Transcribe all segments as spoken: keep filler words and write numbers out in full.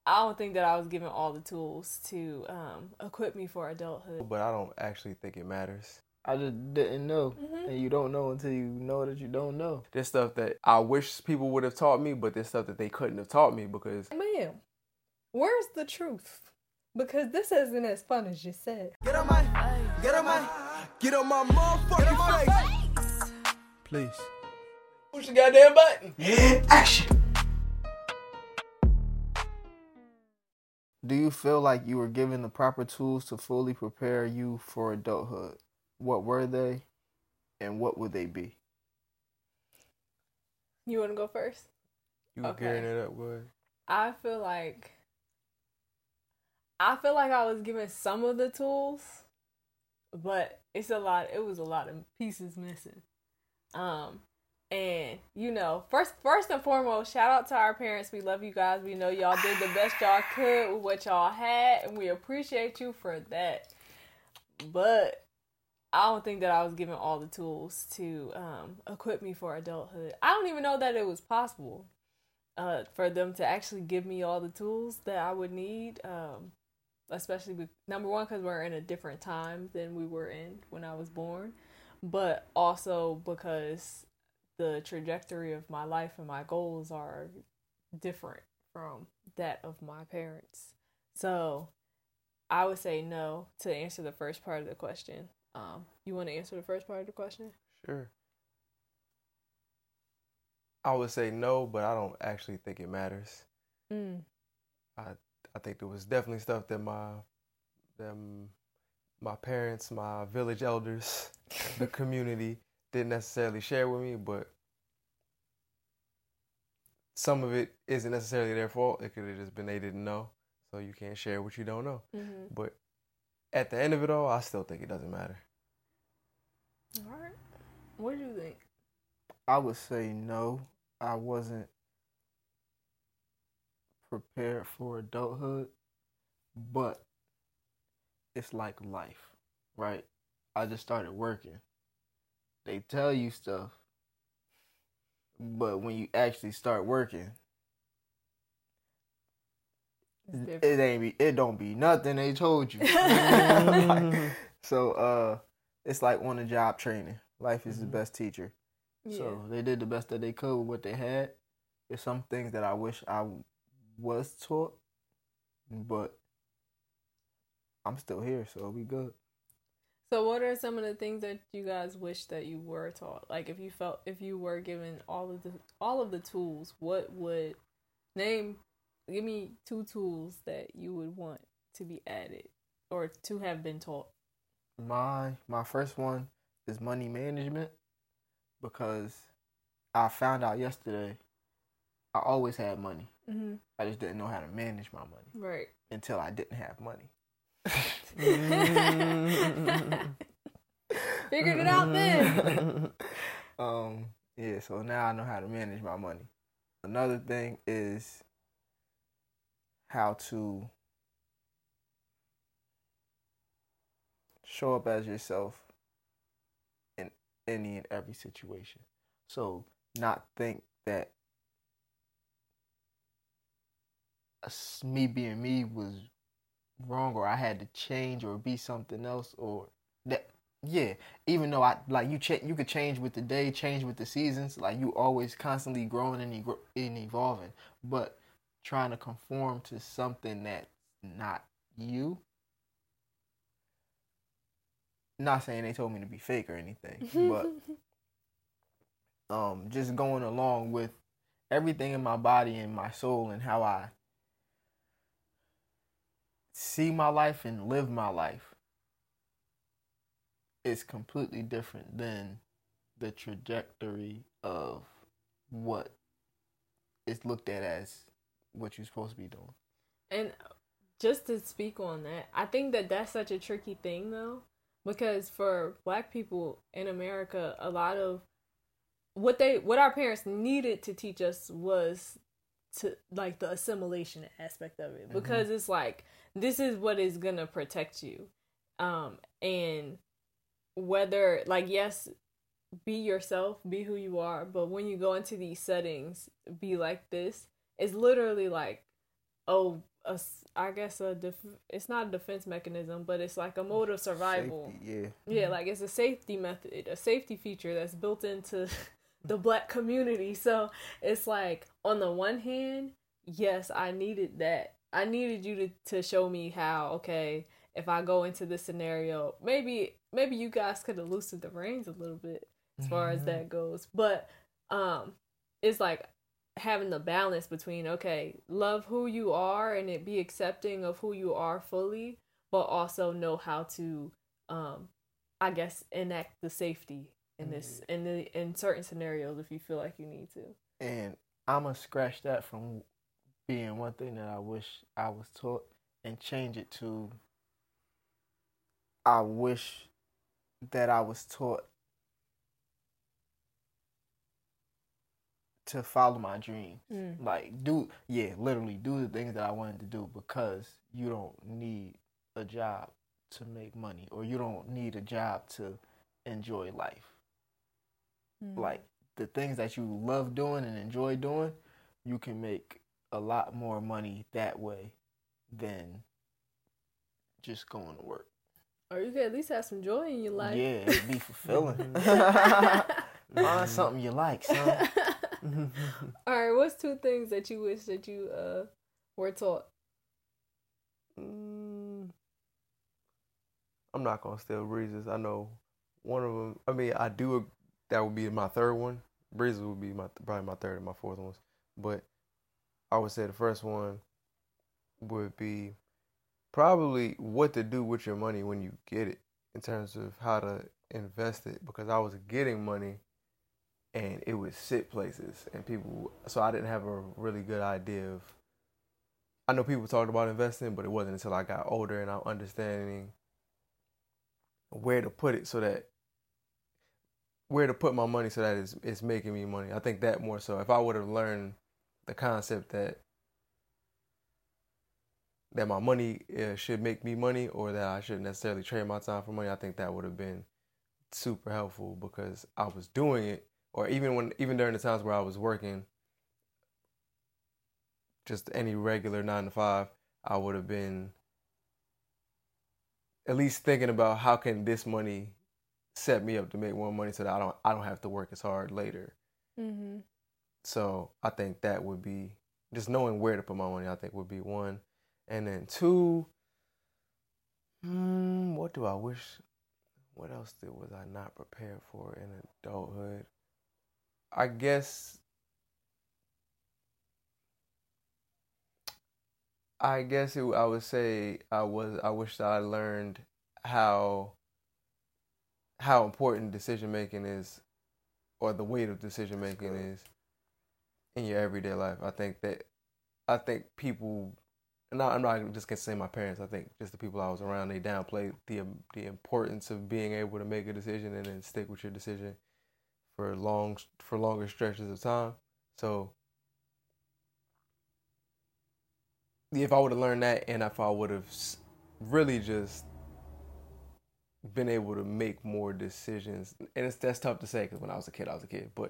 I don't think that I was given all the tools to um, equip me for adulthood. But I don't actually think it mattars. I just didn't know. Mm-hmm. And you don't know until you know that you don't know. There's stuff that I wish people would have taught me, but there's stuff that they couldn't have taught me because... Ma'am, where's the truth? Because this isn't as fun as you said. Get on my, get on my, get on my motherfucking face. Please. Push the goddamn button. Action. Do you feel like you were given the proper tools to fully prepare you for adulthood? What were they, and what would they be? You want to go first? You were Okay. gearing it up, good. I feel like I feel like I was given some of the tools, but it's a lot. It was a lot of pieces missing. Um, and you know, first, first and foremost, shout out to our parents. We love you guys. We know y'all did the best y'all could with what y'all had, and we appreciate you for that. But I don't think that I was given all the tools to um, equip me for adulthood. I don't even know that it was possible uh, for them to actually give me all the tools that I would need. Um, especially with, number one, because we're in a different time than we were in when I was born, but also because the trajectory of my life and my goals are different from that of my parents. So I would say no to answer the first part of the question. Um, you want to answer the first part of the question? Sure. I would say no, but I don't actually think it matters. Mm. I I think there was definitely stuff that my them my parents, my village elders, the community didn't necessarily share with me, but some of it isn't necessarily their fault. It could have just been they didn't know, so you can't share what you don't know. Mm-hmm. But at the end of it all, I still think it doesn't matter. All right. What do you think? I would say no. I wasn't prepared for adulthood, but it's like life, right? I just started working. They tell you stuff, but when you actually start working, It's it ain't be, it don't be nothing they told you. Like, so uh, it's like on the job training. Life is Mhm. the best teacher. Yeah. So they did the best that they could with what they had. There's some things that I wish I was taught, but I'm still here, so we good. So what are some of the things that you guys wish that you were taught? Like if you felt if you were given all of the all of the tools, what would name give me two tools that you would want to be added or to have been taught? My my first one is money management, because I found out yesterday I always had money. Mm-hmm. I just didn't know how to manage my money Right. until I didn't have money. Figured it out then. um, yeah, so now I know how to manage my money. Another thing is how to show up as yourself in any and every situation. So not think that us- me being me was wrong, or I had to change or be something else, or that. Yeah, even though I like you, ch- you could change with the day, change with the seasons. Like you always constantly growing and, e- and evolving, but trying to conform to something that's not you. Not saying they told me to be fake or anything, but um, just going along with everything in my body and my soul and how I see my life and live my life is completely different than the trajectory of what is looked at as what you're supposed to be doing. And just to speak on that, I think that that's such a tricky thing though, because for Black people in America, a lot of what they what our parents needed to teach us was to like the assimilation aspect of it, because mm-hmm. it's like this is what is gonna protect you, um, and whether like yes, be yourself, be who you are, but when you go into these settings, be like this. It's literally like, oh, a s- I guess a def- it's not a defense mechanism, but it's like a mode of survival. Safety, yeah. Yeah, like it's a safety method, a safety feature that's built into the black community. So it's like on the one hand, yes, I needed that. I needed you to, to show me how, okay, if I go into this scenario, maybe maybe you guys could have loosened the reins a little bit as far as that goes. But um it's like having the balance between, okay, love who you are and it be accepting of who you are fully, but also know how to um I guess enact the safety in this in the in certain scenarios if you feel like you need to. And I'm gonna scratch that from being one thing that I wish I was taught and change it to I wish that I was taught to follow my dreams. Mm. Like do yeah, literally do the things that I wanted to do because you don't need a job to make money or you don't need a job to enjoy life. Mm. Like the things that you love doing and enjoy doing, you can make a lot more money that way than just going to work. Or you could at least have some joy in your life. Yeah, it'd be fulfilling. Find something you like, son. All right, what's two things that you wish that you uh were taught? Mm, I'm not gonna steal Breeze's. I know one of them. I mean, I do. That would be my third one. Breeze's would be my probably my third and my fourth ones. But I would say the first one would be probably what to do with your money when you get it, in terms of how to invest it. Because I was getting money and it would sit places and people, so I didn't have a really good idea of. I know people talked about investing, but it wasn't until I got older and I'm understanding where to put it so that where to put my money so that it's, it's making me money. I think that more so. If I would have learned the concept that that my money uh, should make me money or that I shouldn't necessarily trade my time for money, I think that would have been super helpful because I was doing it, or even when even during the times where I was working just any regular nine to five, I would have been at least thinking about how can this money set me up to make more money so that I don't I don't have to work as hard later. Mm-hmm. So I think that would be just knowing where to put my money. I think would be one, and then two. Hmm, what do I wish? What else did, was I not prepared for in adulthood? I guess. I guess it, I would say I was. I wish that I learned how. How important decision making is, or the weight of decision making is, in your everyday life. I think that, I think people, and I'm not just gonna say my parents. I think just the people I was around, they downplayed the the importance of being able to make a decision and then stick with your decision for long for longer stretches of time. So if I would have learned that, and if I would have really just been able to make more decisions, and it's that's tough to say because when I was a kid, I was a kid, but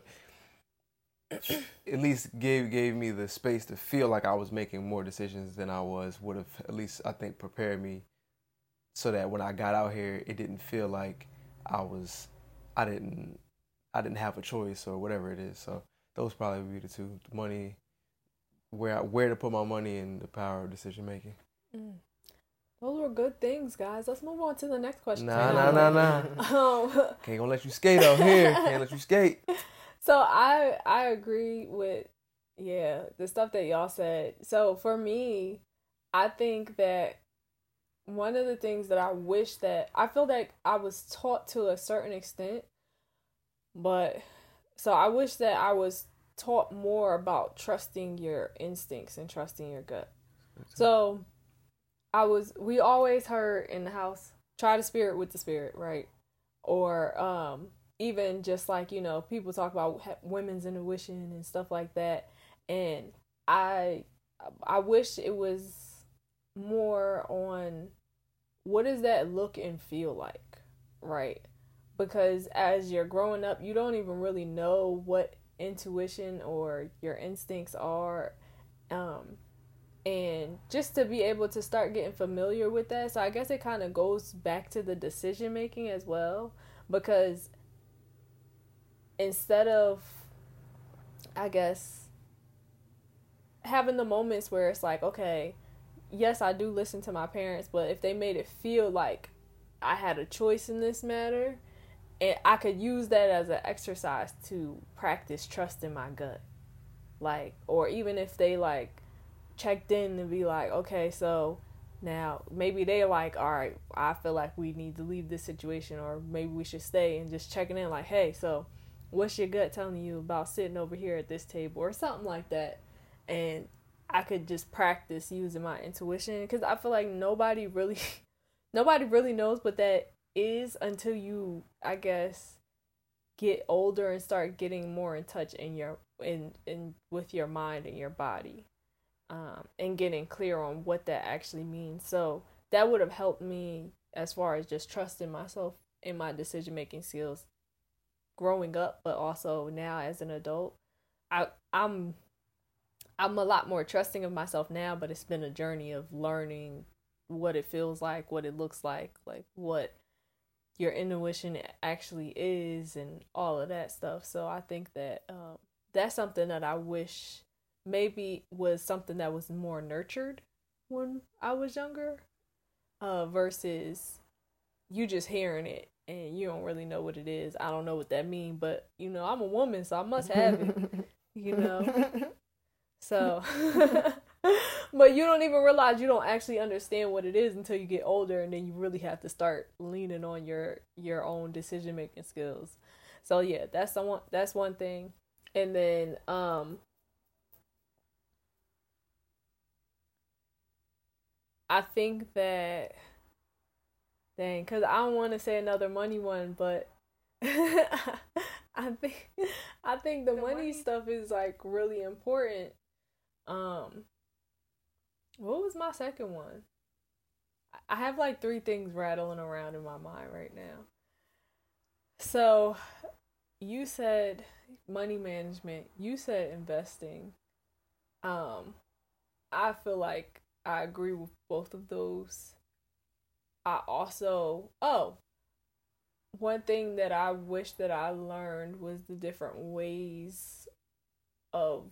at least gave gave me the space to feel like I was making more decisions than I was, would have at least I think prepared me so that when I got out here, it didn't feel like I was I didn't I didn't have a choice or whatever it is. So those probably would be the two: the money, where I, where to put my money, and the power of decision making. Mm. Those were good things, guys. Let's move on to the next question. Nah, nah, nah, nah. Um, Can't gonna let you skate out here. Can't let you skate. So I I agree with yeah the stuff that y'all said. So for me, I think that one of the things that I wish that I feel like I was taught to a certain extent, but so I wish that I was taught more about trusting your instincts and trusting your gut. So I was we always heard in the house, try the spirit with the spirit, right? Or um even just like, you know, people talk about women's intuition and stuff like that. And I I wish it was more on what does that look and feel like, right? Because as you're growing up, you don't even really know what intuition or your instincts are. Um, and just to be able to start getting familiar with that. So I guess it kind of goes back to the decision making as well, because instead of, I guess, having the moments where it's like, okay, yes, I do listen to my parents, but if they made it feel like I had a choice in this matter, and I could use that as an exercise to practice trust in my gut. Like, or even if they like checked in and be like, okay, so now maybe they're like, all right, I feel like we need to leave this situation, or maybe we should stay, and just checking in like, hey, so what's your gut telling you about sitting over here at this table, or something like that. And I could just practice using my intuition, because I feel like nobody really nobody really knows what that is until you, I guess, get older and start getting more in touch in your in in with your mind and your body, um, and getting clear on what that actually means. So that would have helped me as far as just trusting myself in my decision making skills growing up, but also now as an adult. I I'm I'm a lot more trusting of myself now, but it's been a journey of learning what it feels like, what it looks like, like what your intuition actually is, and all of that stuff. So I think that um, that's something that I wish maybe was something that was more nurtured when I was younger, uh, versus you just hearing it and you don't really know what it is. I don't know what that means, but you know, I'm a woman, so I must have it, you know. So, but you don't even realize you don't actually understand what it is until you get older, and then you really have to start leaning on your your own decision making skills. So yeah, that's the one. That's one thing, and then um, I think that, dang, because I don't want to say another money one, but I think I think the, the money, money stuff is like really important. Um, what was my second one? I have like three things rattling around in my mind right now. So, you said money management. You said investing. Um, I feel like I agree with both of those. I also, oh, one thing that I wish that I learned was the different ways of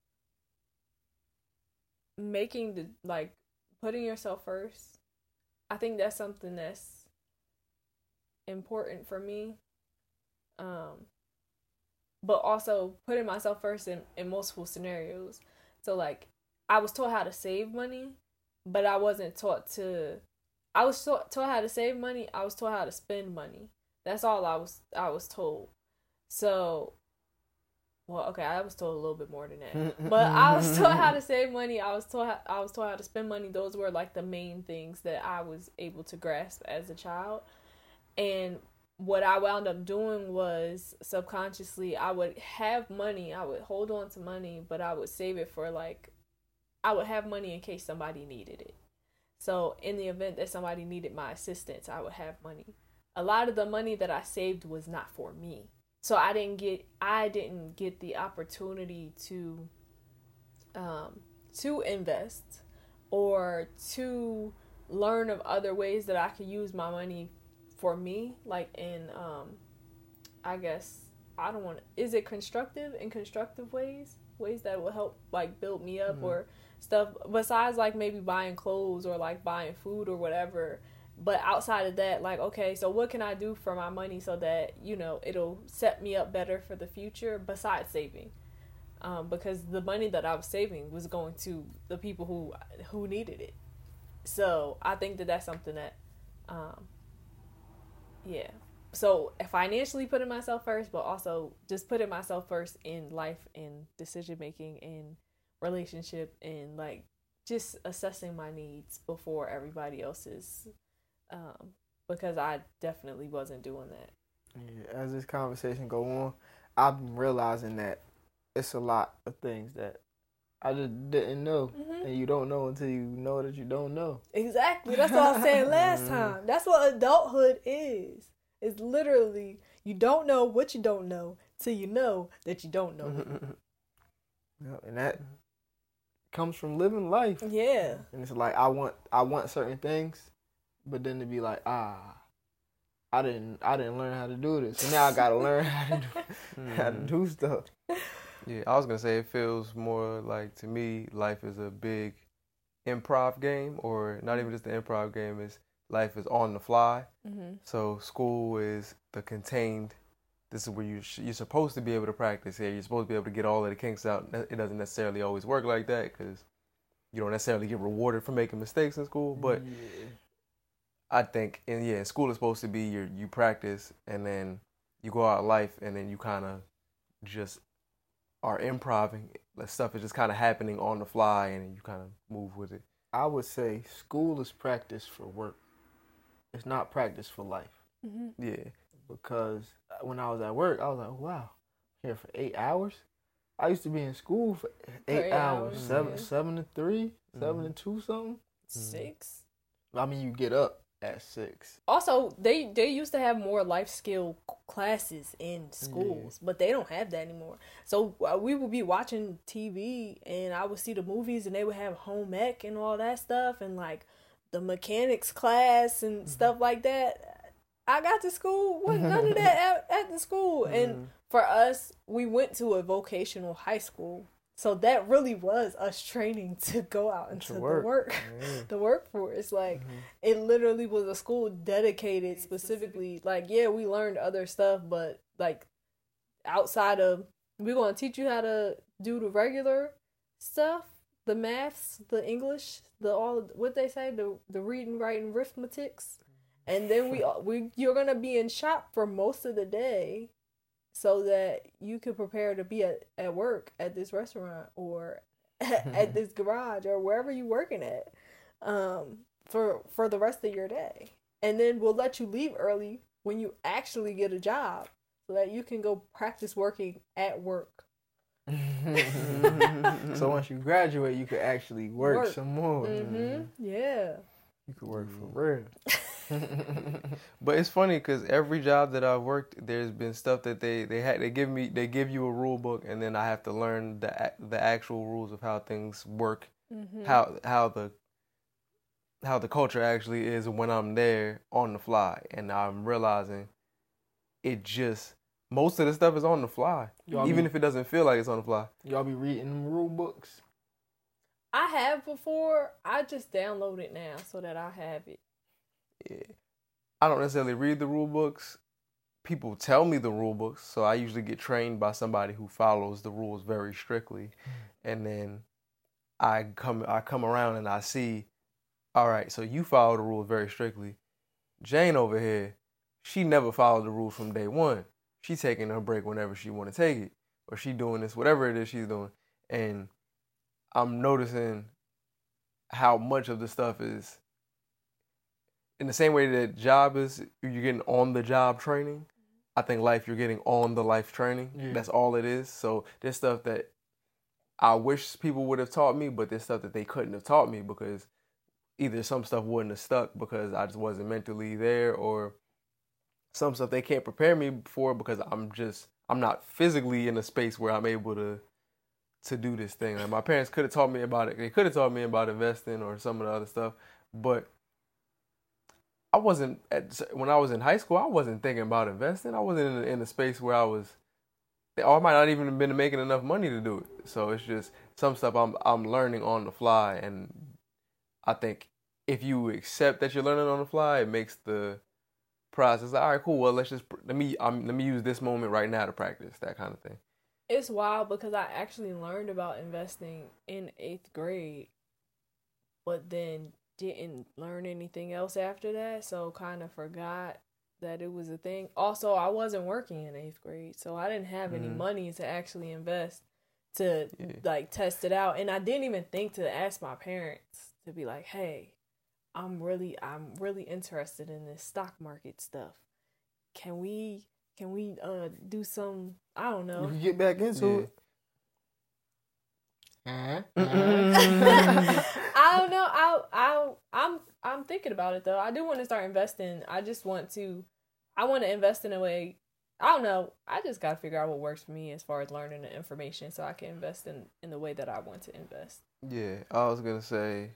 making the, like, putting yourself first. I think that's something that's important for me. Um, but also putting myself first in, in multiple scenarios. So, like, I was taught how to save money, but I wasn't taught to, I was taught, taught how to save money. I was taught how to spend money. That's all I was, I was told. So, well, okay, I was told a little bit more than that, but I was taught how to save money. I was taught, I was taught how to spend money. Those were like the main things that I was able to grasp as a child. And what I wound up doing was subconsciously, I would have money. I would hold on to money, but I would save it for, like, I would have money in case somebody needed it. So in the event that somebody needed my assistance, I would have money. A lot of the money that I saved was not for me. So I didn't get I didn't get the opportunity to um, to invest or to learn of other ways that I could use my money for me, like in um, I guess I don't want to, is it constructive in constructive ways, ways that will help like build me up, mm-hmm. or stuff besides like maybe buying clothes or like buying food or whatever. But outside of that, like, okay, so what can I do for my money so that, you know, it'll set me up better for the future besides saving? Um, because the money that I was saving was going to the people who who needed it. So I think that that's something that, um, yeah. So financially putting myself first, but also just putting myself first in life and decision making and relationship and like just assessing my needs before everybody else's. Um, because I definitely wasn't doing that. Yeah, as this conversation go on, I'm realizing that it's a lot of things that I just didn't know, mm-hmm. and you don't know until you know that you don't know. Exactly. That's what I was saying last time. That's what adulthood is. It's literally you don't know what you don't know till you know that you don't know. Yeah, and that comes from living life. Yeah. And it's like I want I want certain things, but then to be like, ah, I didn't I didn't learn how to do this. So now I gotta learn how to do how to do stuff. Yeah, I was gonna say it feels more like, to me, life is a big improv game, or not even just the improv game, is life is on the fly. Mm-hmm. So school is the contained, this is where you sh- you're supposed to be able to practice here. You're supposed to be able to get all of the kinks out. It doesn't necessarily always work like that, because you don't necessarily get rewarded for making mistakes in school. But yeah. I think, and yeah, school is supposed to be your, you practice, and then you go out in life, and then you kind of just are improving. Like, stuff is just kind of happening on the fly, and you kind of move with it. I would say school is practice for work. It's not practice for life. Mm-hmm. Yeah. Because when I was at work, I was like, wow, here for eight hours? I used to be in school for eight, eight hours. hours, Seven, yeah. seven to three, Mhm. seven to two something. Six. I mean, you get up at six. Also, they they used to have more life skill classes in schools, but they don't have that anymore. So uh, we would be watching T V, and I would see the movies, and they would have home ec and all that stuff, and like the mechanics class and stuff like that. I got to school with none of that at, at the school, and for us, we went to a vocational high school. So that really was us training to go out into the work. work, Yeah. the workforce. Like, it literally was a school dedicated specifically. Like, yeah, we learned other stuff, but like outside of, we're going to teach you how to do the regular stuff, the maths, the English, the all what they say, the the reading, writing, arithmetics, and then we we you're gonna be in shop for most of the day, so that you can prepare to be at, at work at this restaurant or at, at this garage or wherever you're working at, um, for for the rest of your day. And then we'll let you leave early when you actually get a job, so that you can go practice working at work. So once you graduate, you could actually work, Work. some more. Mm-hmm. Yeah. You could work for real. But it's funny because every job that I've worked, there's been stuff that they they had they give me they give you a rule book, and then I have to learn the a- the actual rules of how things work, Mm-hmm. how how the how the culture actually is when I'm there on the fly, and I'm realizing it just most of the stuff is on the fly, Y'all even be, if it doesn't feel like it's on the fly. y'all be reading them rule books. I have before. I just download it now so that I have it. Yeah. I don't necessarily read the rule books. People tell me the rule books, so I usually get trained by somebody who follows the rules very strictly, and then I come I come around and I see, all right, so you follow the rules very strictly. Jane over here, she never followed the rules from day one. She's taking her break whenever she want to take it, or she doing this, whatever it is she's doing, and I'm noticing how much of the stuff is in the same way that job is, you're getting on the job training. I think life, you're getting on the life training. Yeah. That's all it is. So there's stuff that I wish people would have taught me, but there's stuff that they couldn't have taught me because either some stuff wouldn't have stuck because I just wasn't mentally there, or some stuff they can't prepare me for because I'm just, I'm not physically in a space where I'm able to to do this thing. Like, my parents could have taught me about it. They could have taught me about investing or some of the other stuff, but I wasn't at, when I was in high school, I wasn't thinking about investing. I wasn't in a, in a space where I was, or I might not even have been making enough money to do it. So it's just some stuff I'm I'm learning on the fly, and I think if you accept that you're learning on the fly, it makes the process like, all right, cool. Well, let's just let me um, let me use this moment right now to practice that kind of thing. It's wild because I actually learned about investing in eighth grade, but then didn't learn anything else after that, so kind of forgot that it was a thing. Also, I wasn't working in eighth grade, so I didn't have any Mhm. money to actually invest to Yeah. like test it out, and I didn't even think to ask my parents to be like, "Hey, I'm really I'm really interested in this stock market stuff. Can we can we uh do some, I don't You know." can get back into Yeah. it. Uh-huh. I don't know. I I I'm I'm thinking about it though. I do want to start investing. I just want to I want to invest in a way. I don't know. I just got to figure out what works for me as far as learning the information so I can invest in in the way that I want to invest. Yeah, I was gonna say.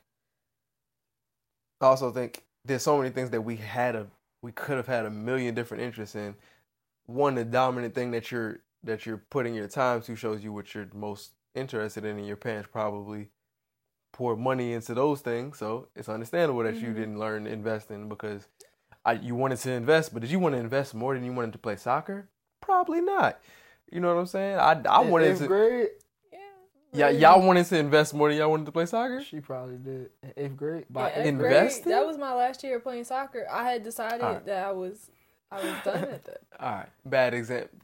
I also think there's so many things that we had a we could have had a million different interests in. One, the dominant thing that you're that you're putting your time to shows you what you're most interested in, and your parents probably pour money into those things. So it's understandable that mm-hmm. you didn't learn investing because I, you wanted to invest, but did you want to invest more than you wanted to play soccer? Probably not. You know what I'm saying? I I in wanted eighth to. Grade? Yeah, y'all wanted to invest more than y'all wanted to play soccer? She probably did. In eighth grade? By yeah, eighth investing? Grade, that was my last year playing soccer. I had decided right. that I was I was done at that. All right. Bad example.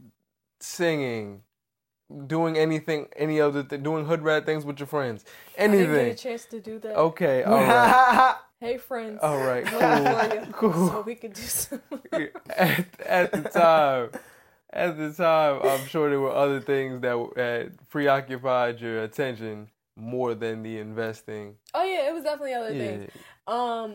Singing. Doing anything, any other thing. Doing hood rat things with your friends. Anything. I didn't get a chance to do that. Okay, all right. Hey, friends. All right, cool. cool. So we could do something. at, at the time... At the time, I'm sure there were other things that had preoccupied your attention more than the investing. Oh yeah, it was definitely other yeah. things. Um,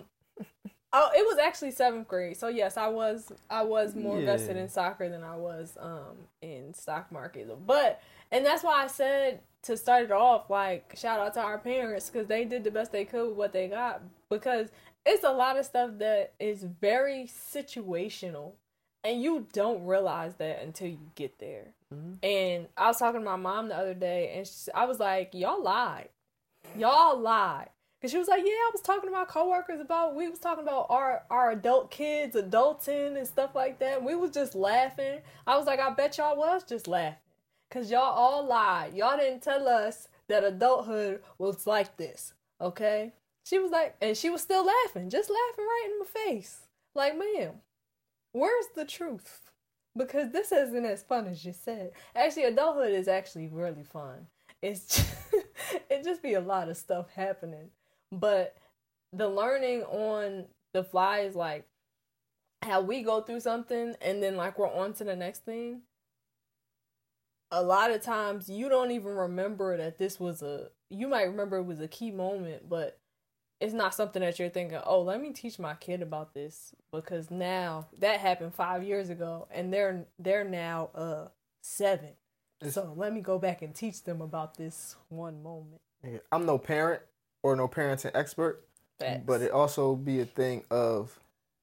oh, it was actually seventh grade. So yes, I was I was more yeah. invested in soccer than I was um in stock market. But and that's why I said to start it off, like shout out to our parents because they did the best they could with what they got. Because it's a lot of stuff that is very situational. And you don't realize that until you get there. Mm-hmm. And I was talking to my mom the other day, and she, I was like, y'all lied. Y'all lied. Because she was like, yeah, I was talking to my coworkers about, we was talking about our, our adult kids, adulting and stuff like that. And we was just laughing. I was like, I bet y'all was just laughing. Because y'all all lied. Y'all didn't tell us that adulthood was like this. Okay? She was like, and she was still laughing. Just laughing right in my face. Like, ma'am. Where's the truth? Because this isn't as fun as you said. Actually, adulthood is actually really fun. It's just, it just be a lot of stuff happening. But the learning on the fly is like how we go through something and then like we're on to the next thing. A lot of times you don't even remember that this was a, you might remember it was a key moment, but it's not something that you're thinking, oh, let me teach my kid about this because now that happened five years ago and they're they're now uh seven. So let me go back and teach them about this one moment. Yeah, I'm no parent or no parenting expert, Facts. But it also be a thing of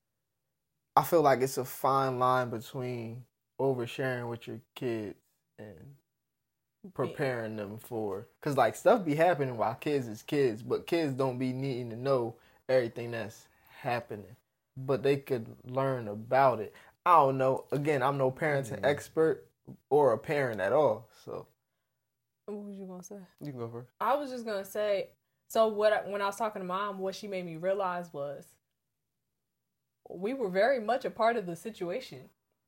I feel like it's a fine line between oversharing with your kids and preparing them for, because like stuff be happening while kids is kids, but kids don't be needing to know everything that's happening, but they could learn about it. I don't know. Again, I'm no parenting mm-hmm. expert or a parent at all. So, what was you gonna say? You can go first. I was just gonna say. So what? I, when I was talking to mom, what she made me realize was we were very much a part of the situation.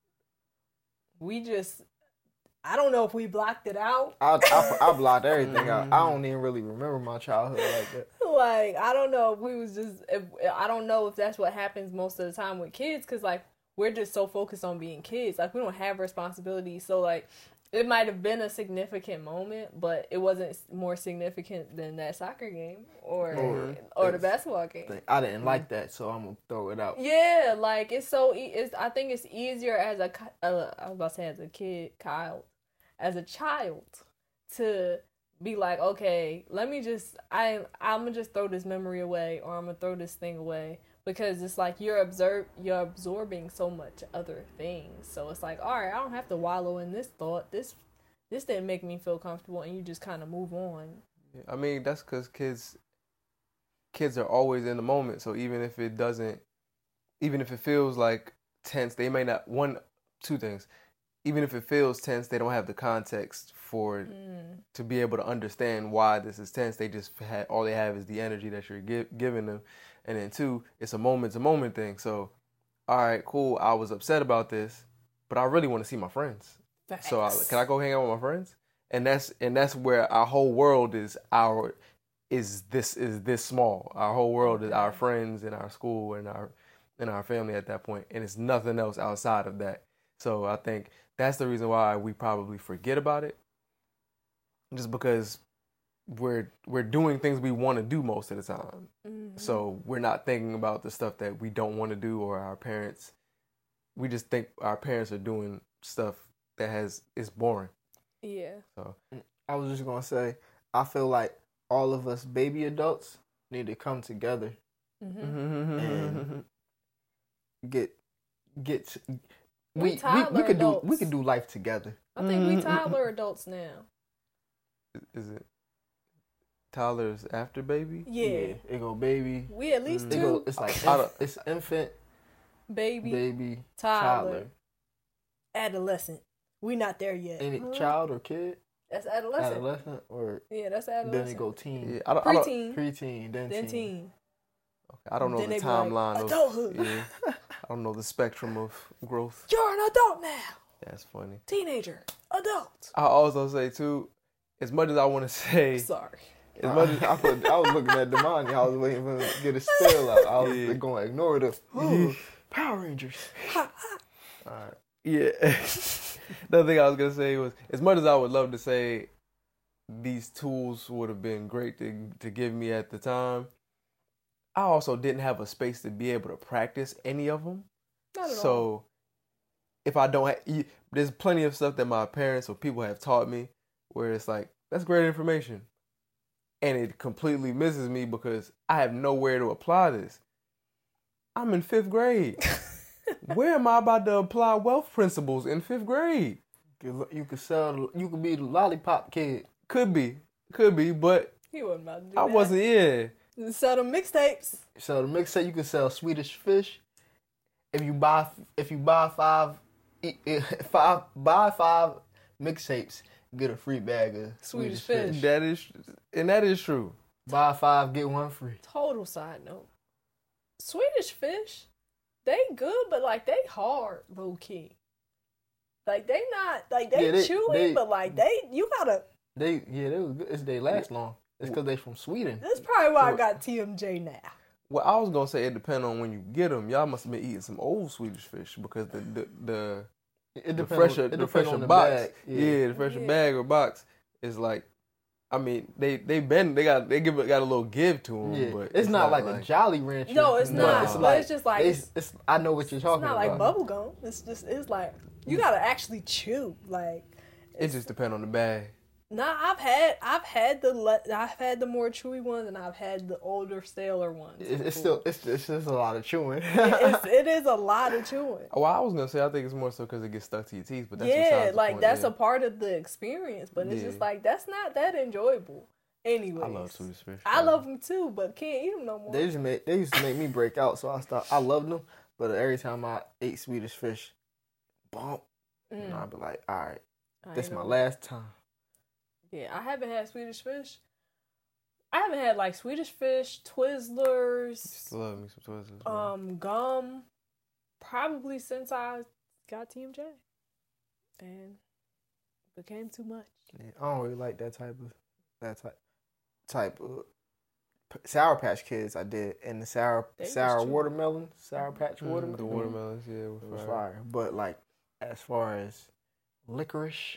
We just. I don't know if we blocked it out. I I, I blocked everything out. I don't even really remember my childhood like that. Like, I don't know if we was just, if, I don't know if that's what happens most of the time with kids. Because, like, we're just so focused on being kids. Like, we don't have responsibilities. So, like, it might have been a significant moment, but it wasn't more significant than that soccer game or or, or the basketball game. I didn't like that, so I'm going to throw it out. Yeah, like, it's so, it's. I think it's easier as a, uh, I was about to say as a kid, Kyle. As a child to be like, okay, let me just, I, I'm going to just throw this memory away or I'm going to throw this thing away because it's like you're observe, you're absorbing so much other things. So it's like, all right, I don't have to wallow in this thought. This, this didn't make me feel comfortable and you just kind of move on. I mean, that's because kids, kids are always in the moment. So even if it doesn't, even if it feels like tense, they may not, one, two things. Even if it feels tense, they don't have the context for mm. to be able to understand why this is tense. They just had, all they have is the energy that you're gi- giving them. And then two, it's a moment-to-moment thing. So, all right, cool, I was upset about this, but I really want to see my friends. Facts. So I, can I go hang out with my friends? And that's and that's where our whole world is our is this is this small. Our whole world is our friends and our school and our and our family at that point, and it's nothing else outside of that. So I think that's the reason why we probably forget about it. Just because we're we're doing things we want to do most of the time. Mm-hmm. So we're not thinking about the stuff that we don't want to do or our parents. We just think our parents are doing stuff that has is boring. Yeah. So I was just gonna say, I feel like all of us baby adults need to come together Mm-hmm. and get get We we we, we toddler could do we adults. could do life together. I think we toddler adults now. Is it toddlers after baby? Yeah. It go baby. We at least Mm. It two. go it's like I inf- don't- it's infant, Baby, baby, toddler. toddler. Adolescent. We not there yet. Any Huh? child or kid, That's adolescent. adolescent, or Yeah, that's then adolescent. it go teen, Yeah, I don't. I don't, Preteen, preteen, then, then teen. teen. I don't know Then the they be like, timeline of. adulthood. Yeah, I don't know the spectrum of growth. You're an adult now. That's funny. Teenager. Adult. I also say too, as much as I want to say, Sorry. as much as I, put, I was looking at Damani. I was waiting for him to get a spell out. I was Yeah. going to ignore the oh, Power Rangers. All right. Yeah. The other thing I was gonna say was, as much as I would love to say these tools would have been great to to give me at the time, I also didn't have a space to be able to practice any of them. Not at all. So if I don't have, there's plenty of stuff that my parents or people have taught me where it's like, that's great information. And it completely misses me because I have nowhere to apply this. I'm in fifth grade. Where am I about to apply wealth principles in fifth grade? You you could sell. You could be the lollipop kid. Could be. Could be, but He wasn't about to do I that. wasn't, yeah. Sell them mixtapes. So the mixtape you can sell Swedish fish. If you buy if you buy five e- e- five buy five mixtapes, get a free bag of Swedish Swedish, fish. fish. That is, and that is true. Buy five, get one free. Total side note. Swedish fish, they good, but like they hard, low key. Like they not like they, Yeah, they- chewy, they- but like they you gotta. They yeah, they was good. It's, they last long. It's because they from Sweden. That's probably why I Well- got T M J now. Well, I was gonna say it depends on when you get them. Y'all must have been eating some old Swedish fish because the the the, It the depends fresher on, it the depends fresher on the box, bag. yeah. the fresher Yeah. bag or box is like, I mean, they they been they got they give it got a little give to them, Yeah. but it's, not, like, a Jolly Rancher. No, it's No. not. It's but like it's just like it's, it's, it's. I know what you're It's talking not about. like bubble gum. It's just it's like you gotta actually chew. Like it just depends on the bag. nah. I've had I've had the le- I've had the more chewy ones, and I've had the older staler ones. It- it's still it's it's just a lot of chewing. it's, it is a lot of chewing. Well, I was gonna say I think it's more so because it gets stuck to your teeth, but that's Yeah, besides the like point, that's yeah. a part of the experience, but it's Yeah. just like that's not that enjoyable. Anyway, I love Swedish fish. I love them too, but can't eat them no more. They just make they used to make me break out, so I stopped. I loved them, but every time I ate Swedish fish, bump, Mm. and I'd be like, all right, I this ain't my know. last time. Yeah, I haven't had Swedish fish. I haven't had like Swedish fish, Twizzlers, Still love me some Twizzlers. man. um, gum, probably since I got T M J, and became too much. Yeah, I don't really like that type of that type type of P- Sour Patch Kids. I did, and the sour They was sour true. watermelon, Sour Patch Mm, watermelon, the watermelons, yeah, it were was fire. fire. But like as far as licorice,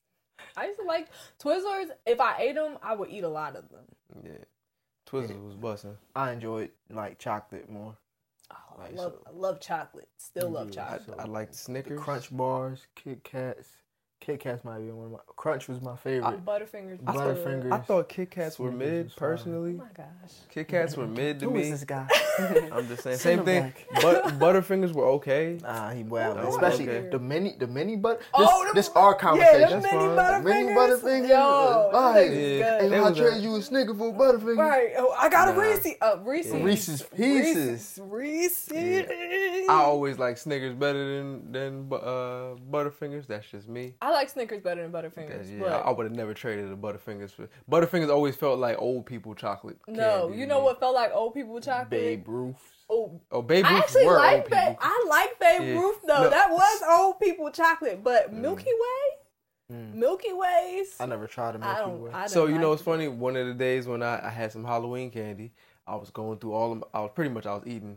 I used to like Twizzlers. If I ate them, I would eat a lot of them. Yeah, Twizzlers was busting. I enjoyed like chocolate more. Oh, I Like, love, so- I love chocolate. Still love Yeah, I, chocolate. I like the The Snickers. Crunch bars, Kit Kats. Kit Kats might be one of my. Crunch was my favorite. Butterfingers. I thought- Butterfingers. I thought Kit Kats were Snickers mid was fire. Oh personally. my gosh. Kit Kats were mid to Who is me. this guy? I'm just saying, Send same him thing. back. But Butterfingers were okay. Nah, he wild. Oh, Especially okay. the mini, the mini but. This, Oh, the- this our Yeah, conversation. the That's mini fine. Mini Butterfingers. Butterfingers. Yo, Right. that is Yeah. good. Hey, They I'll was trade a- you a Snicker for a Butterfinger. Right. Oh, I got a Nah. Reese. Uh, Reese's. Reese's Pieces. Reese. I always like Snickers better than than bu- uh, Butterfingers. That's just me. I like Snickers better than Butterfingers. That's- yeah, but I, I would have never traded the Butterfingers for Butterfingers. Always felt like old people chocolate. no, candy you to know me. what felt like old people chocolate? Babe Ruth. Oh, Oh, Babe I Ruth actually were like old Babe. people. I like Babe Yeah. Ruth though. No. That was old people chocolate, but Milky Way, Mm. Milky Ways. I never tried a I Milky don't. Way. I don't So you like know, it's it. funny. One of the days when I, I had some Halloween candy, I was going through all of. I was pretty much I was eating.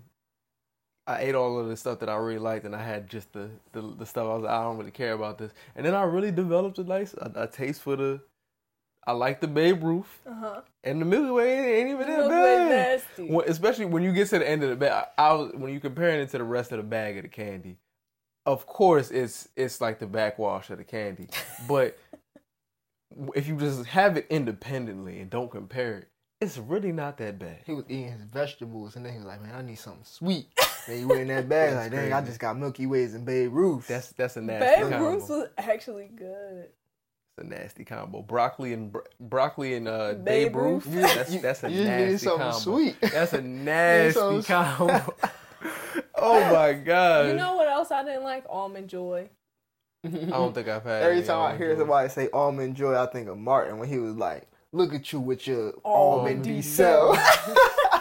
I ate all of the stuff that I really liked, and I had just the the, the stuff I was. I don't really care about this. And then I really developed a nice a, a taste for the. I like the Babe Ruth, Uh-huh. and the Milky Way ain't, ain't even that Milky Way bad. nasty. When, especially when you get to the end of the bag, I, I was when you comparing it to the rest of the bag of the candy. Of course, it's it's like the backwash of the candy, but if you just have it independently and don't compare it, it's really not that bad. He was eating his vegetables, and then he was like, "Man, I need something sweet." Then he went in that bag like, "Dang, I just got Milky Ways and Babe Ruth." That's that's a nasty Babe combo. Ruth was actually good. It's a nasty combo. Broccoli and bro- broccoli and uh, Babe Babe Ruth. Ruth. That's that's a you just needed nasty something combo. sweet. That's a nasty something- combo. Oh my god. You know what else I didn't like? Almond Joy. I don't think I've had. Every any time I Almond hear Joy. somebody say almond joy, I think of Martin when he was like, "Look at you with your Almond almond cell." cell."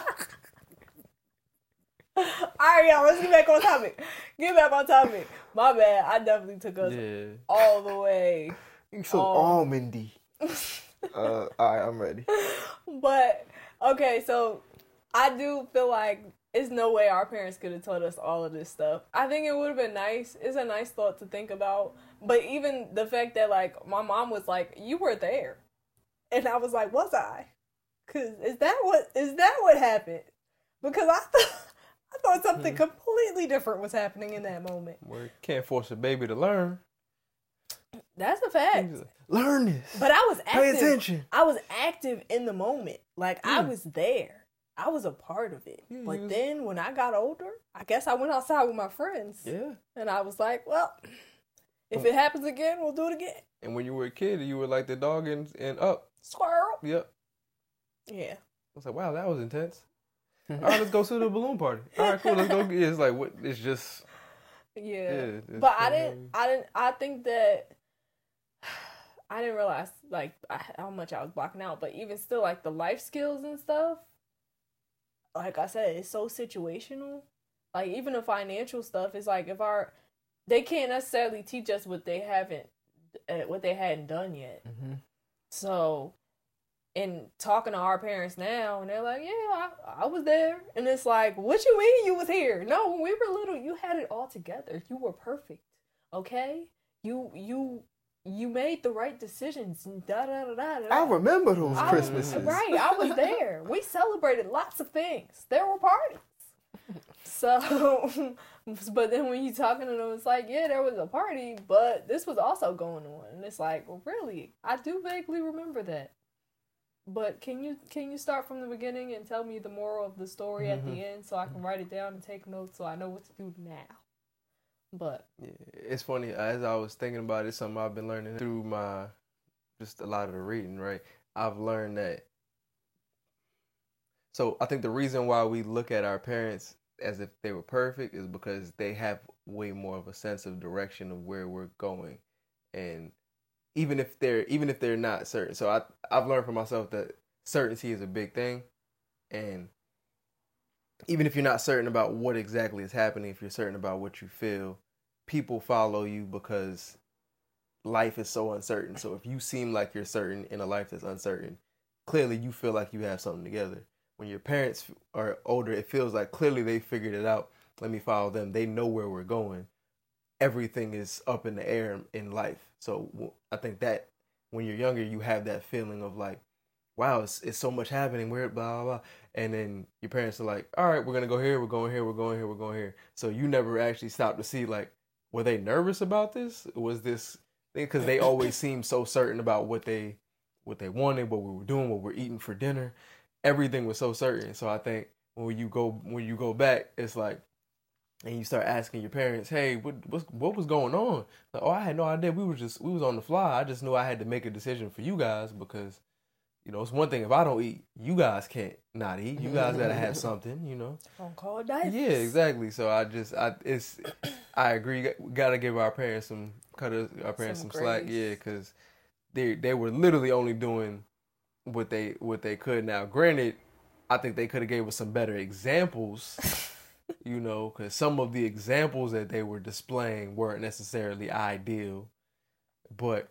All right, y'all, let's get back on topic. Get back on topic. My bad. I definitely took us Yeah. all the way. So Oh. almondy. uh, all right, I'm ready. But, okay, so I do feel like it's no way our parents could have taught us all of this stuff. I think it would have been nice. It's a nice thought to think about. But even the fact that, like, my mom was like, you were there. And I was like, was I? Because is that what is that what happened? Because I thought... I thought something completely different was happening in that moment. Where you can't force a baby to learn. That's a fact. Learn this. But I was active. Pay attention. I was active in the moment. Like, I Mm. was there. I was a part of it. Yeah, but you was- then when I got older, I guess I went outside with my friends. Yeah. And I was like, well, if it happens again, we'll do it again. And when you were a kid, you were like the dog and, and up. Squirrel. Yep. Yeah. I was like, wow, that was intense. All right, let's go to the balloon party. All right, cool. Let's go. Yeah, it's like what? It's just. Yeah. Yeah, it's but I so didn't, heavy. I didn't, I think that I didn't realize, like, I- how much I was blocking out. But even still, like, the life skills and stuff, like I said, it's so situational. Like, even the financial stuff is like, if our, they can't necessarily teach us what they haven't, uh, what they hadn't done yet. Mm-hmm. So, and talking to our parents now, and they're like, yeah, I, I was there. And it's like, what you mean you was here? No, when we were little, you had it all together. You were perfect. Okay? You, you, you made the right decisions. And da da da da da. I remember those I was- Christmases. Right, I was there. We celebrated lots of things. There were parties. So, but then when you talking to them, it's like, yeah, there was a party, but this was also going on. And it's like, well, really? I do vaguely remember that. But can you can you start from the beginning and tell me the moral of the story at the end so I can write it down and take notes so I know what to do now? But Yeah, it's funny. As I was thinking about it, it's something I've been learning through my just a lot of the reading. Right, I've learned that. So I think the reason why we look at our parents as if they were perfect is because they have way more of a sense of direction of where we're going, and even if they're even if they're not certain. So I I've learned for myself that certainty is a big thing, and even if you're not certain about what exactly is happening, if you're certain about what you feel, people follow you because life is so uncertain. So if you seem like you're certain in a life that's uncertain, clearly you feel like you have something together. When your parents are older, it feels like clearly they figured it out. Let me follow them. They know where we're going. Everything is up in the air in life. So I think that when you're younger, you have that feeling of like, wow, it's, it's so much happening. We're blah, blah, blah. And then your parents are like, all right, we're going to go here. We're going here. We're going here. We're going here. So you never actually stop to see, like, were they nervous about this? Was this thing? Because they always seem so certain about what they, what they wanted, what we were doing, what we're eating for dinner. Everything was so certain. So I think when you go, when you go back, it's like, and you start asking your parents, hey, what what, what was going on? Like, oh, I had no idea. We were just, we was on the fly. I just knew I had to make a decision for you guys because, you know, it's one thing if I don't eat, you guys can't not eat. You guys got to have something, you know? don't call it dice. Yeah, exactly. So I just, I, it's, I agree. We got to give our parents some, cut us, our parents some, Some slack. grace. Yeah, because they, they were literally only doing what they, what they could. Now, granted, I think they could have gave us some better examples. You know, because some of the examples that they were displaying weren't necessarily ideal, but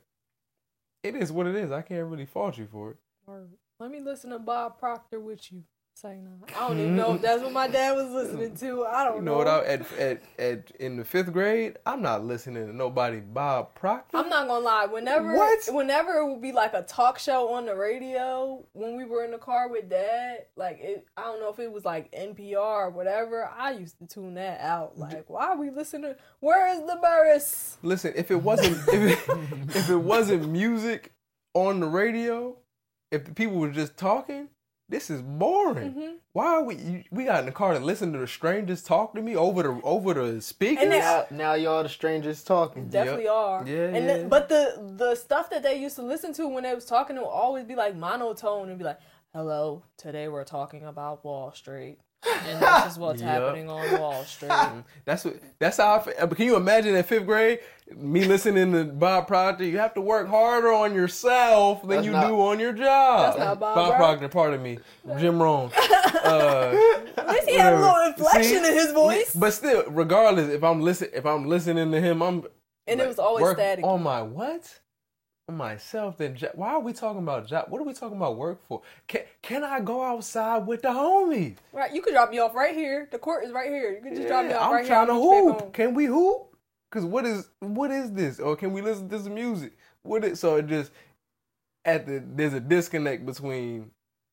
it is what it is. I can't really fault you for it. Or let me listen to Bob Proctor with you. Say no. I don't even know if that's what my dad was listening to. I don't You know. know what? I, at at at in the fifth grade, I'm not listening to nobody Bob Proctor. I'm not gonna lie. Whenever, What? whenever it would be like a talk show on the radio when we were in the car with Dad, like it, I don't know if it was like N P R or whatever. I used to tune that out. Like, why are we listening? Where is the Burris? Listen, if it wasn't if it, if it wasn't music on the radio, if the people were just talking, this is boring. Mm-hmm. Why are we? You, we got in the car to listen to the strangers talk to me over the over the speakers. And Now, now y'all the strangers talking. Definitely Yep. are. Yeah, and yeah. The, but the the stuff that they used to listen to when they was talking, it would always be like monotone and be like, "Hello, today we're talking about Wall Street, and this is what's Yep. happening on Wall Street." That's what. That's how I feel. But can you imagine in fifth grade, me listening to Bob Proctor? You have to work harder on yourself than That's you not- do on your job. That's not Bob Bob Proctor. Proctor, pardon me, Jim Rohn. Uh, At least he had a little whatever. inflection See? in his voice. But still, regardless, if I'm listen, if I'm listening to him, I'm And it like, was always work static. on my what? On myself. Then jo- why are we talking about job? What are we talking about work for? Can Can I go outside with the homies? Right, you could drop me off right here. The court is right here. You could just drop me Yeah, off I'm right trying here. to I'll meet you back hoop. home. Can we hoop? Cause what is what is this? Or can we listen to some music? What is so it just at the there's a disconnect between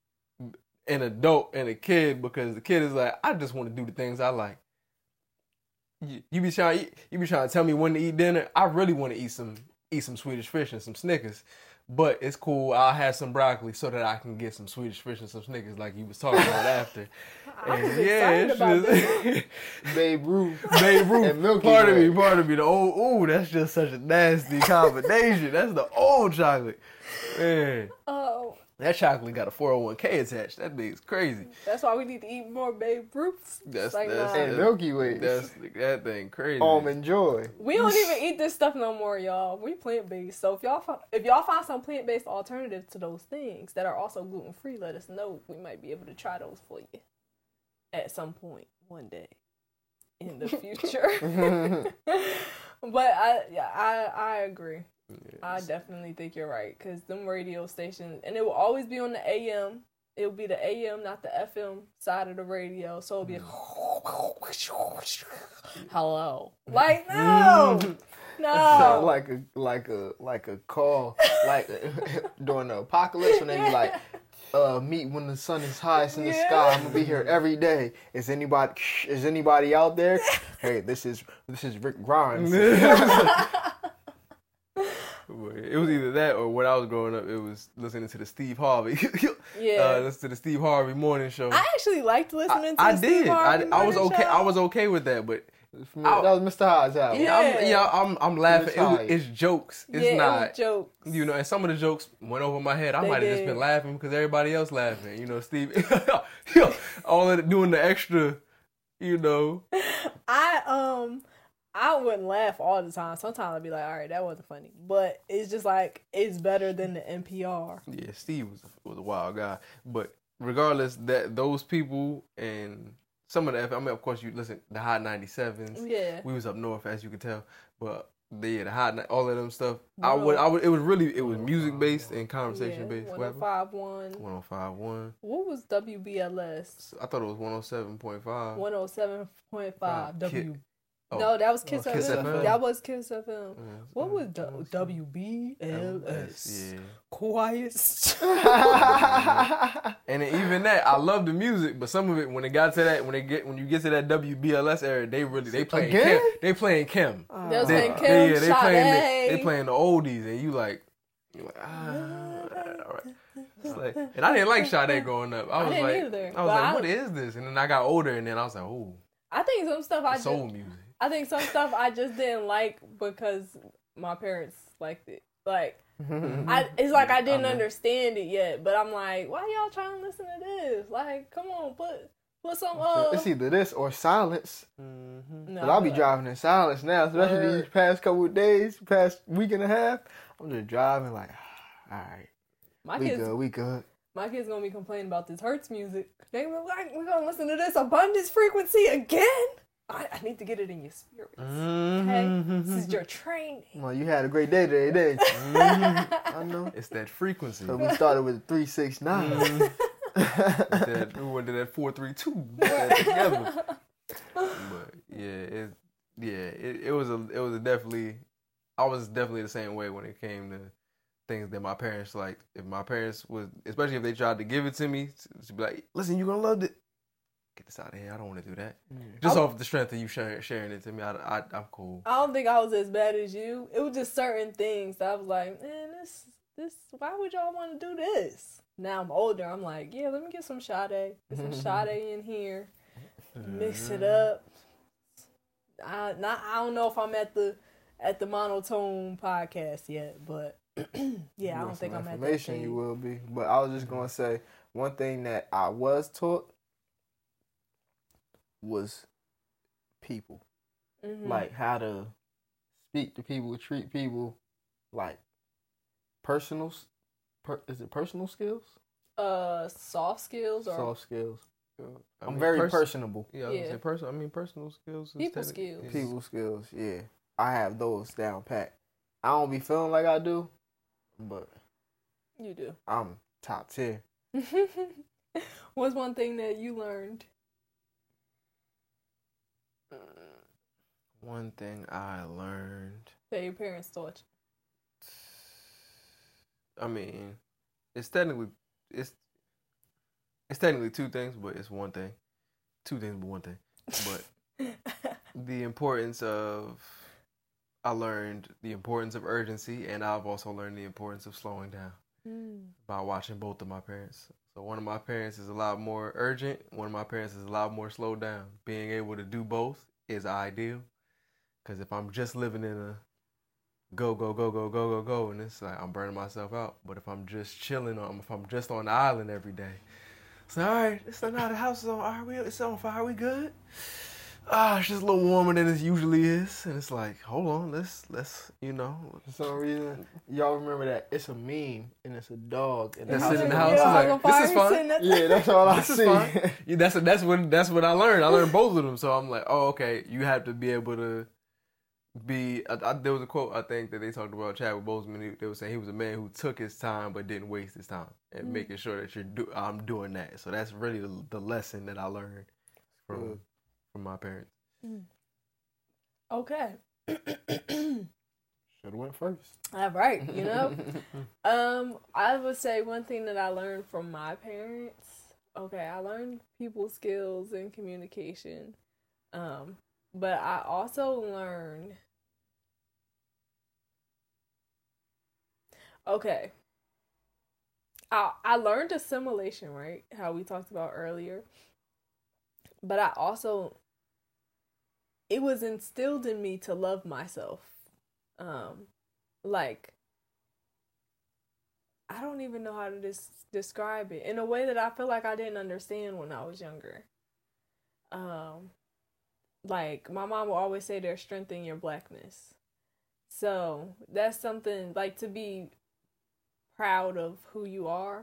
an adult and a kid because the kid is like, I just want to do the things I like. You, you be trying you be trying to tell me when to eat dinner. I really want to eat some eat some Swedish fish and some Snickers. But it's cool. I'll have some broccoli so that I can get some Swedish fish and some Snickers like you was talking about after. I was And excited it's about just- Babe Ruth. Babe Ruth. And Milky Part of Way. me, part of me. The old, ooh, that's just such a nasty combination. That's the old chocolate. Man, Oh, that chocolate got a four oh one k attached. That thing's crazy. that's why we need to eat more Babe Ruths. That's, Like, that's, nah. And Milky Way. That's, that thing crazy. Almond Joy. We don't even eat this stuff no more, y'all. We plant based. So if y'all find, if y'all find some plant based alternative to those things that are also gluten free, let us know. We might be able to try those for you at some point one day in the future. But I, yeah, I, I agree. I definitely think you're right because them radio stations, and it will always be on the A M. It will be the A M, not the F M side of the radio. So it'll be hello, like no, Sound no. like a like a like a call like during the apocalypse when they be like uh meet when the sun is highest in the Yeah. sky. I'm gonna be here every day. Is anybody is anybody out there? Hey, this is this is Rick Grimes. It was either that or when I was growing up, it was listening to the Steve Harvey. Yeah. uh, listen to the Steve Harvey morning show. I actually liked listening to I, I the Steve did. I, Harvey I was morning okay. show. I was okay with that, but That was Mister Hodge's album. Yeah. I'm, yeah, I'm, I'm laughing. It was, It's it's jokes. It's yeah, not. it was jokes. You know, and some of the jokes went over my head. I They might have just did. been laughing because everybody else laughing. You know, Steve, all of it, doing the extra. You know, I um I wouldn't laugh all the time. Sometimes I'd be like, all right, that wasn't funny. But it's just like it's better than the N P R. yeah, Steve was was a wild guy. But regardless, that those people and some of the, I mean, of course, you listen the Hot ninety-sevens. Yeah. We was up north, as you could tell, but the, yeah, the hot, all of them stuff. I would, I would. It was really, it was music based and conversation based. one oh five point one. One oh five one. What was W B L S? I thought it was one oh seven point five. one oh seven point five. W. Oh. No, that was Kiss, Oh, Kiss F M. F M. That was Kiss F M. Mm, What was mm, W B L S? Yeah. Quiet. And then even that, I love the music, but some of it when it got to that, when they get when you get to that W B L S era, they really they playing Again? Kim. They playing Kim. They was They, playing Kim, they, yeah, they Sade. playing the, they playing the oldies, and you like, you like ah, all right. It's like, and I didn't like Sade growing up. I was didn't like, either, I was but like, I- what is this? And then I got older, and then I was like, oh, I think some stuff I soul just, music. I think some stuff I just didn't like because my parents liked it. Like I, it's like I didn't I know. understand it yet, but I'm like, why y'all trying to listen to this? Like, come on, put put some. Uh, It's either this or silence. Mm-hmm. no, But I'll be but- driving in silence now, especially Word. these past couple of days, past week and a half. I'm just driving like, all right, My we kids, good, we good. my kids gonna be complaining about this Hertz music. They gonna be like, we're gonna listen to this abundance frequency again. I, I need to get it in your spirits. Okay, this is your training. Well, you had a great day today, didn't you? I know. It's that frequency. So we started with three six nine. that, we went to that four three two together. But yeah, it yeah, it, it was a it was a definitely I was definitely the same way when it came to things that my parents liked. If my parents was, especially if they tried to give it to me, to, to be like, listen, you're gonna love it. Get this out of here. I don't want to do that. Just off the strength of you sharing, sharing it to me, I, I, I'm cool. I don't think I was as bad as you. It was just certain things that I was like, man, this this, why would y'all want to do this? Now I'm older. I'm like, yeah, let me get some Sade. Get some Sade in here. Mix it up. I not. I don't know if I'm at the at the monotone podcast yet, but yeah, I don't think I'm at that stage. You will be. But I was just gonna say one thing that I was taught was people, Mm-hmm. like how to speak to people, treat people, like personal. Per, is it personal skills? Uh, soft skills or Soft skills. I I'm mean, very pers- personable. Yeah, I was Yeah. gonna say personal. I mean, personal skills. is People technic- skills. is- People skills, yeah. I have those down pat. I don't be feeling like I do, but you do. I'm top tier. What's one thing that you learned? One thing I learned. That your parents taught I mean, it's technically it's it's technically two things, but it's one thing. Two things, but one thing. But you. the importance of I learned the importance of urgency, and I've also learned the importance of slowing down Mm. by watching both of my parents. So one of my parents is a lot more urgent. One of my parents is a lot more slowed down. Being able to do both is ideal. Because if I'm just living in a go, go, go, go, go, go, go, and it's like I'm burning myself out. But if I'm just chilling, on, if I'm just on the island every day, it's like, all right, it's not the house is on. Are we? It's on fire. Are we good? Ah, it's just a little warmer than it usually is, and it's like, hold on, let's let's you know. For some reason, y'all remember that it's a meme and it's a dog in the That's house. sitting in the Yeah, house. It's like like, a this fire is fine. sitting at the- Yeah, that's all I This is see. fine. Yeah, that's that's when that's what I learned. I learned both of them, so I'm like, oh, okay. You have to be able to be. I, I, there was a quote I think that they talked about Chadwick Boseman. He, they were saying he was a man who took his time but didn't waste his time, and Mm. making sure that you're do. I'm doing that. So that's really the, the lesson that I learned from Good. from my parents. Okay. Should have went first. All right, you know. Um, I would say one thing that I learned from my parents. Okay, I learned people skills and communication. Um, but I also learned. Okay. I I learned assimilation, right? How we talked about earlier. But I also, it was instilled in me to love myself. Um, like, I don't even know how to des- describe it in a way that I feel like I didn't understand when I was younger. Um, like my mom will always say there's strength in your blackness. So that's something like to be proud of who you are.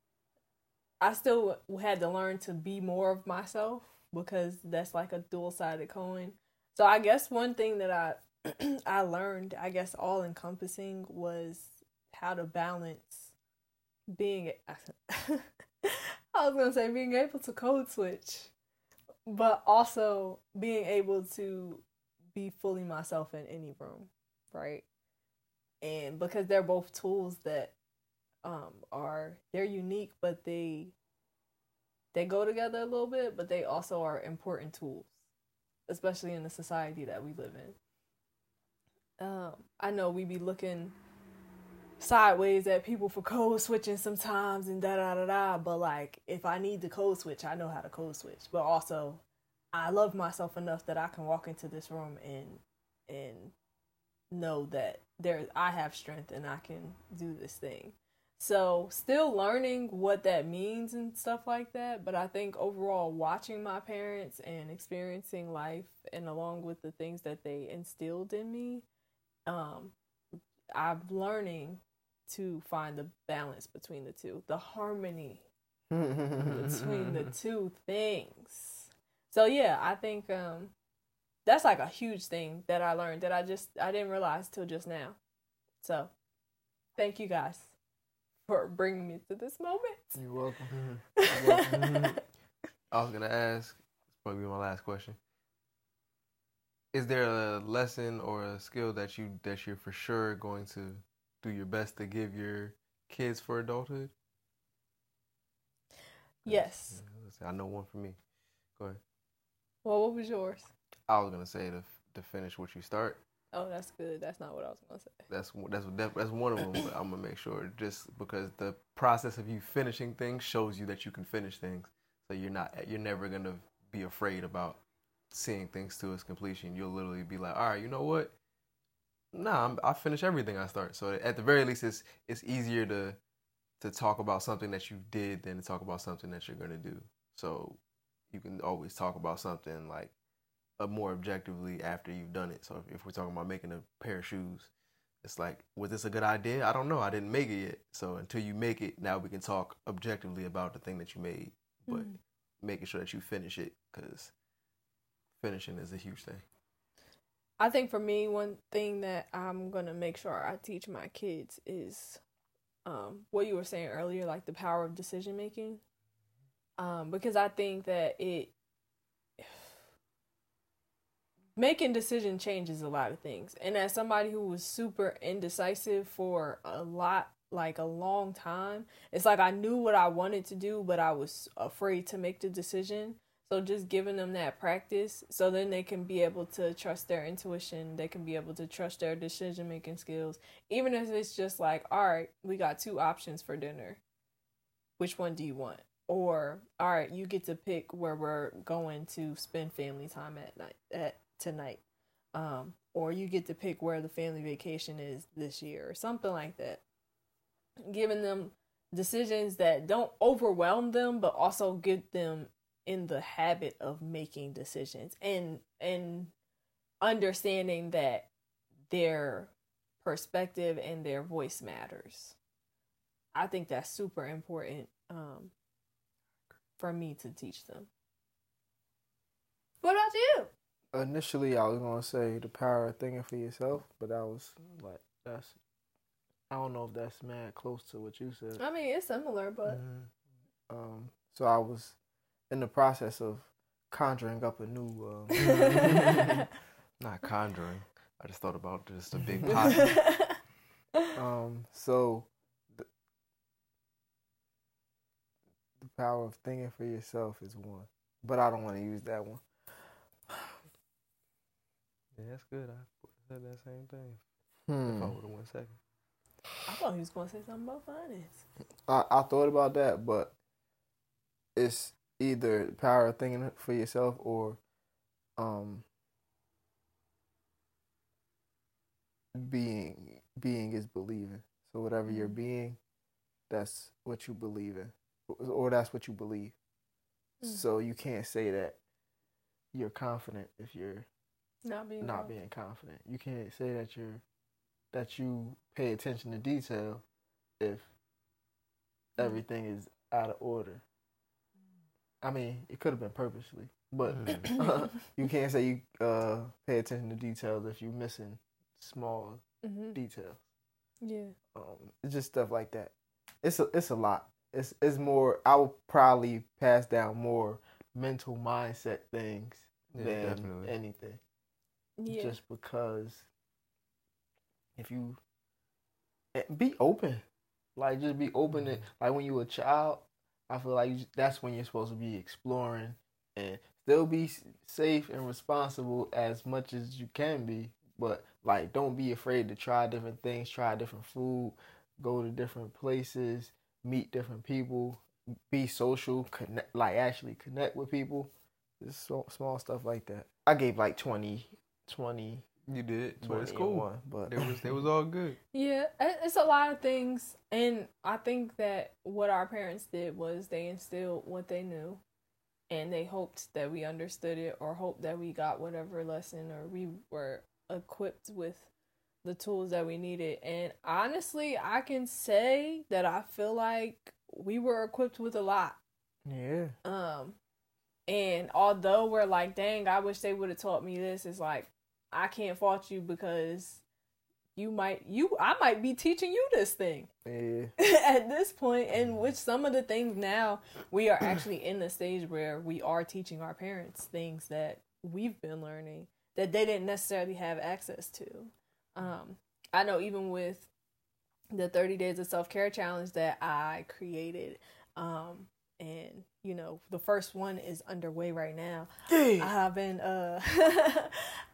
I still had to learn to be more of myself because that's like a dual-sided coin. So I guess one thing that I I learned, I guess all encompassing, was how to balance being I was gonna say being able to code switch, but also being able to be fully myself in any room, right? And because they're both tools that um are they're unique, but they they go together a little bit, but they also are important tools, especially in the society that we live in. Um, I know we be looking sideways at people for code switching sometimes and da da da da, but like if I need to code switch, I know how to code switch. But also, I love myself enough that I can walk into this room and and know that there I have strength and I can do this thing. So still learning what that means and stuff like that, but I think overall watching my parents and experiencing life and along with the things that they instilled in me, um, I'm learning to find the balance between the two, the harmony between the two things. So yeah, I think um, that's like a huge thing that I learned that I just I didn't realize till just now. So thank you guys for bringing me to this moment. You're welcome. You're welcome. I was gonna ask. It's probably my last question. Is there a lesson or a skill that you that you're for sure going to do your best to give your kids for adulthood? Yes. I know one for me. Go ahead. Well, what was yours? I was gonna say to to finish what you start. Oh, that's good. That's not what I was gonna say. That's that's that's that's one of them. But I'm gonna make sure, just because the process of you finishing things shows you that you can finish things. So you're not you're never gonna be afraid about seeing things to its completion. You'll literally be like, all right, you know what? Nah, I'm, I finish everything I start. So at the very least, it's it's easier to to talk about something that you did than to talk about something that you're gonna do. So you can always talk about something like uh, more objectively after you've done it. So if, if we're talking about making a pair of shoes, it's like, was this a good idea? I don't know. I didn't make it yet. So until you make it, now we can talk objectively about the thing that you made, but mm. making sure that you finish it, because finishing is a huge thing. I think for me, one thing that I'm going to make sure I teach my kids is um, what you were saying earlier, like the power of decision making. Um, because I think that it, making decision changes a lot of things. And as somebody who was super indecisive for a lot, like a long time, it's like I knew what I wanted to do, but I was afraid to make the decision. So just giving them that practice, so then they can be able to trust their intuition. They can be able to trust their decision-making skills. Even if it's just like, all right, we got two options for dinner. Which one do you want? Or, all right, you get to pick where we're going to spend family time at night, at tonight. Um, or you get to pick where the family vacation is this year, or something like that. Giving them decisions that don't overwhelm them, but also get them in the habit of making decisions and and understanding that their perspective and their voice matters. I think that's super important um, for me to teach them. What about you? Initially, I was gonna say the power of thinking for yourself, but that was like that's. I don't know if that's mad close to what you said. I mean, it's similar, but mm-hmm. um, so I was in the process of conjuring up a new um, not conjuring. I just thought about just a big pot. um so the, the power of thinking for yourself is one, but I don't want to use that one. Yeah, that's good. I said that same thing. Hmm. If I would have one second. I thought he was gonna say something about finance. I, I thought about that, but it's either the power of thinking for yourself or um, being being is believing. So whatever you're being, that's what you believe in, or that's what you believe. Mm. So you can't say that you're confident if you're not being not confident. being confident. You can't say that you're that you pay attention to detail if mm. everything is out of order. I mean, it could have been purposely, but uh, you can't say you uh, pay attention to details if you're missing small mm-hmm. details. Yeah, um, it's just stuff like that. It's a it's a lot. It's it's more. I would probably pass down more mental mindset things yeah, than definitely. anything. Yeah, just because if you be open, like just be open. Mm-hmm. To, like when you're a child. I feel like that's when you're supposed to be exploring and still be safe and responsible as much as you can be. But, like, don't be afraid to try different things, try different food, go to different places, meet different people, be social, connect, like, actually connect with people. Just so, small stuff like that. I gave, like, twenty, twenty. You did. So it's cool. One, but it was it was all good. Yeah, it's a lot of things, and I think that what our parents did was they instilled what they knew, and they hoped that we understood it, or hoped that we got whatever lesson, or we were equipped with the tools that we needed. And honestly, I can say that I feel like we were equipped with a lot. Yeah. Um, and although we're like, dang, I wish they would have taught me this, it's like, I can't fault you because you might, you, I might be teaching you this thing yeah. at this point, and with some of the things now, we are actually in the stage where we are teaching our parents things that we've been learning that they didn't necessarily have access to. Um, I know even with the thirty days of self-care challenge that I created, um, and you know, the first one is underway right now. Hey. I've been, uh,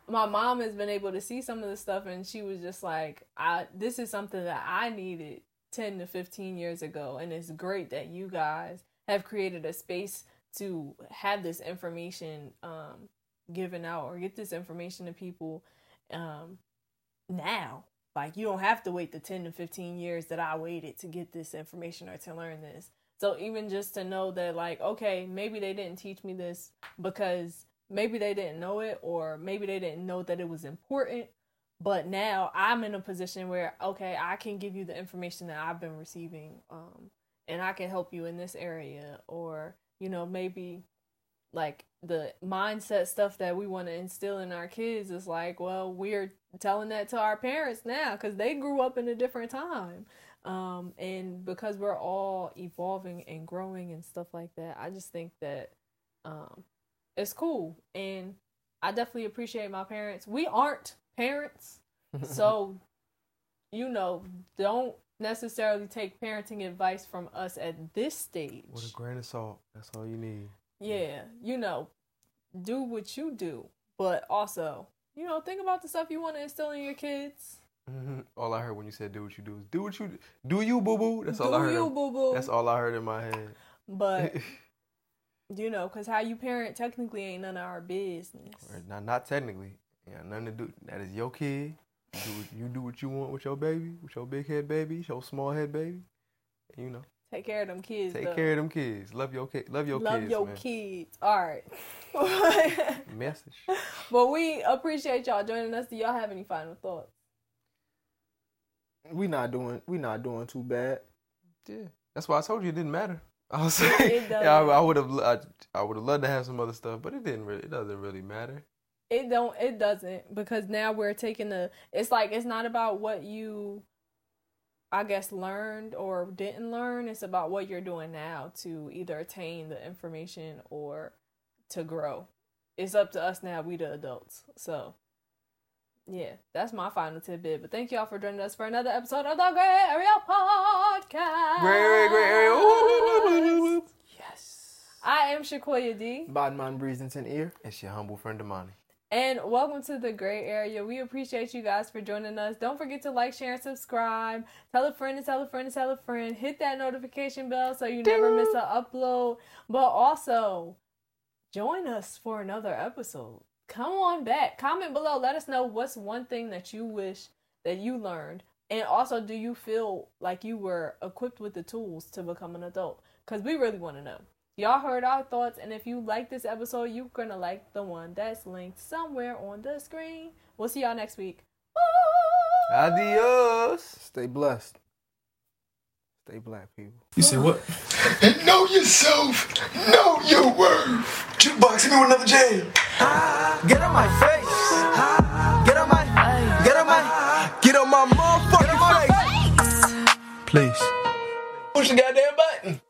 my mom has been able to see some of the stuff, and she was just like, I this is something that I needed ten to fifteen years ago, and it's great that you guys have created a space to have this information um, given out or get this information to people um, now. Like, you don't have to wait the ten to fifteen years that I waited to get this information or to learn this. So even just to know that, like, okay, maybe they didn't teach me this because maybe they didn't know it, or maybe they didn't know that it was important. But now I'm in a position where, okay, I can give you the information that I've been receiving, um, and I can help you in this area. Or, you know, maybe like the mindset stuff that we want to instill in our kids is like, well, we're telling that to our parents now because they grew up in a different time. Um, and because we're all evolving and growing and stuff like that, I just think that um, it's cool. And I definitely appreciate my parents. We aren't parents, so, you know, don't necessarily take parenting advice from us at this stage. With a grain of salt. That's all you need. Yeah, you know, do what you do, but also, you know, think about the stuff you want to instill in your kids. Mm-hmm. All I heard when you said "do what you do" is "do what you do." Do you, boo boo? That's do all I heard. you, boo boo? That's all I heard in my head. But you know, because how you parent technically ain't none of our business. Not, not technically. Yeah, nothing to do. That is your kid. You do, what, you do what you want with your baby, with your big head baby, your small head baby. And, you know, take care of them kids. Take though. care of them kids. Love your kid. Love your Love kids. your man. kids. All right. Message. But we appreciate y'all joining us. Do y'all have any final thoughts? We not doing. We not doing too bad. Yeah, that's why I told you it didn't matter. I was saying, It doesn't. yeah, I, I would have. I, I would have loved to have some other stuff, but it didn't really. It doesn't really matter. It don't. It doesn't, because now we're taking the. It's like it's not about what you, I guess, learned or didn't learn. It's about what you're doing now to either attain the information or to grow. It's up to us now. We the adults. So, yeah, that's my final tidbit. But thank y'all for joining us for another episode of the Gray Area Podcast. Gray, gray area. Ooh. Yes. I am Shakoya D. Badman breathes into an ear. It's your humble friend Imani. And welcome to the Gray Area. We appreciate you guys for joining us. Don't forget to like, share, and subscribe. Tell a friend and tell a friend and tell a friend. Hit that notification bell so you never miss an upload. But also, join us for another episode. Come on back. Comment below. Let us know what's one thing that you wish that you learned. And also, do you feel like you were equipped with the tools to become an adult? Because we really want to know. Y'all heard our thoughts, and if you like this episode, you're going to like the one that's linked somewhere on the screen. We'll see y'all next week. Bye! Adios. Stay blessed. Stay black, people. You said what? Know yourself. Know your worth. Jukebox, hit me with another jam. Get on my face. Get on my, get on my, get on my motherfucking face. Please. Push the goddamn button.